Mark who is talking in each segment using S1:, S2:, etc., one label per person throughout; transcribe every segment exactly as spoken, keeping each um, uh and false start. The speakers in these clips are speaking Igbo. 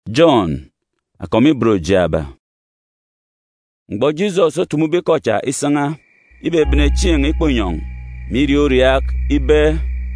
S1: John akomi bro jaba. Ngbo Jesus otumube kocha isanga ibe bne chieng ikponyong miri oriak ibe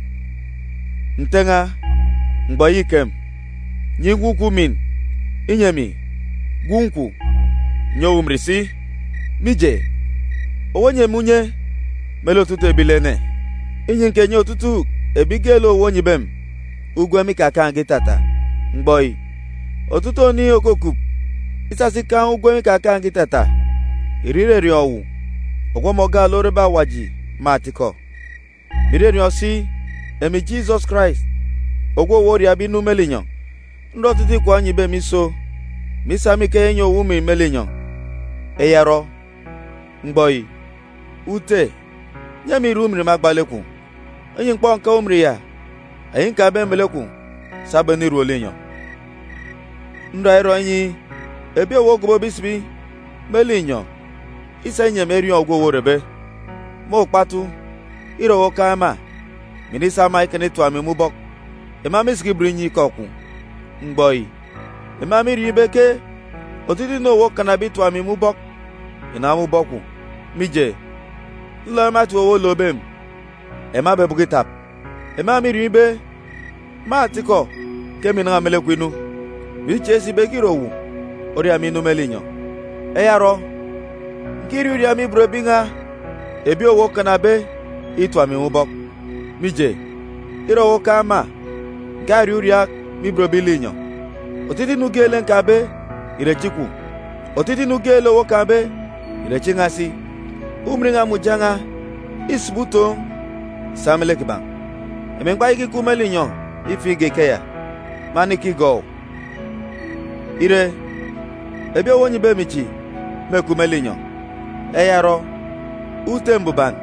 S2: ntenga ngbo yikem nyiguku min inyemi gunku nyowumrisi mije owonye munye melo tutu ebilene inyinke nyo tutu ebigelo owonyibem ugwemi kaka ngitata ngboyi otuto ni okokup isasika ugwemi kaka ngitata irire riowu ogwomoga loreba waji matiko mire riosi emi Jesus Christ ogwo wori abinu melinyo ndo titi kwa nyibe miso misami ke enyo wumi melinyo eyaro ngboyi ute nyami rumri magbaleku enyi nkpo nka umri ya ayin ka be meleku sabani rolenyo ndo ayro anyi ebi owo gobo bisbi melinyo isa nye meri ogwo worebe mo patu iro wo kama minisa mai kene to ami mubok ema miski brinyi koku ngboyi ema mi ribeke otiti no wo kanabi to ami mubok ina muboku mije lo ma to wo lobem ema be bugitap ema mi ribe ma tiko kemi na melekwinu bi chesi bekirowu ori ami no melinyo eyaro nkiri uri ami brobinga ebi owo kanabe itu ami mubok mije iro wo kama gari uria mi brobilinyo otiti nugele nkabe irechiku otiti nugele wo kabe irechingasi umringa mujanga isbuto samelekba emengba iki kumelinyo ifige keya maniki go ire ebi owonyi be michi mekumelinyo eyaro utembuban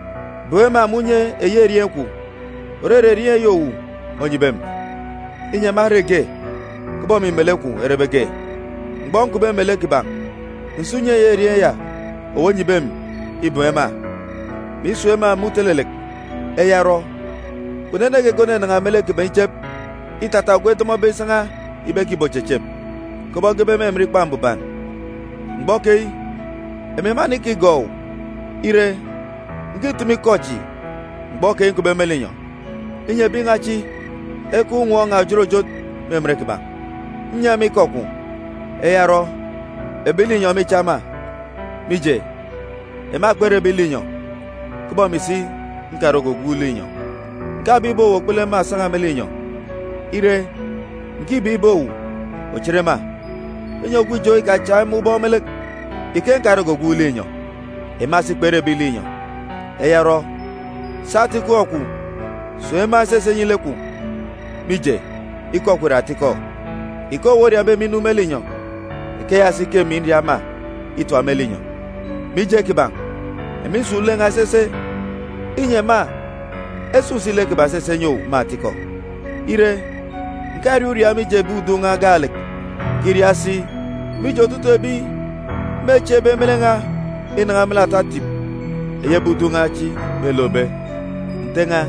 S2: boema munye eyeri enku orere rie yowu onyibem inye marege kubo mi meleku erebege ngbonku be melekiba nsunye yeri ya owonyibem iboema misuema mutelelek eyaro kunenege gone na meleki benchep itata gwetomo be sanga ibeki bochechep kubo gebe memri pambuban ngbokei ememani ki go ire ngitumi kochi ngboke nkube melinyo inye bingachi eku nwo nga jorojo memrekiba nya mi koku eyaro ebilinyo mi chama mije ema gbere bilinyo kubo misi nkarogo gulinyo ngabibo wokpele ma sanga melinyo ire ngibibo ochirema enyo gujo ika cha mu bo melek ike nkarogo gulinyo ema si gbere bilinyo eyaro sati ku oku so ema sese nyileku mije iko kwere atiko iko wori abe minu melinyo ike ya sike minri ama itu amelinyo mije kiba emi sule nga sese inye ma esu sile kiba sese nyo matiko ire nkari uri amije budu nga galek kiriasi mijo tuto ebi mechebe melenga ina amela tatip eye budu nga chi melobe ntenga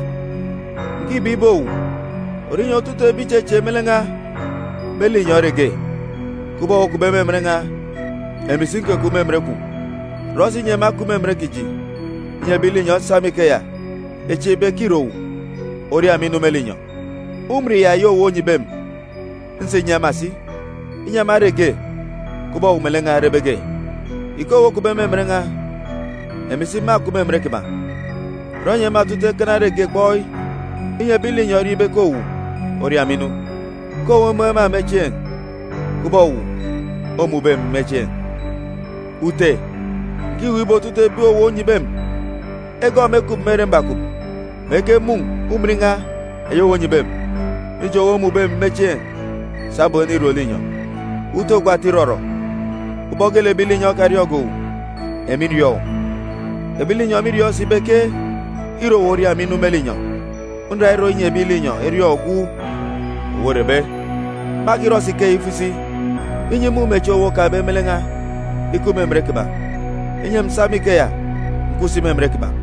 S2: ngibibo orinyo tuto ebi cheche melenga melinyo rege kubo kubeme mrenga emisinke kumemreku rosi nyema kumemrekiji nye bilinyo samikeya echebe kiro ori aminu melinyo umri ya yo wonyibem nse nyamasi nyama rege kubo umelenga rebege iko wo kubeme mrenga emisima kumemrekiba ronye matute kana rege boy nye bilinyo ribe ko ori aminu ko wo mama mechen kubo omubem mechen ute kiwi botute bi owo nyibem ego mekub mere mbakub meke mung umringa eyo wonyibem ijo wo mubem mechen sabo ni rolinyo uto gwati roro ubogele bilinyo kariogo emirio ebilinyo mirio sibeke iro wori aminu melinyo undra iro nye bilinyo erio ogu worebe magiro sike ifusi inye mu mecho wo ka be melenga iku memrekeba inye msamike ya nkusi memrekeba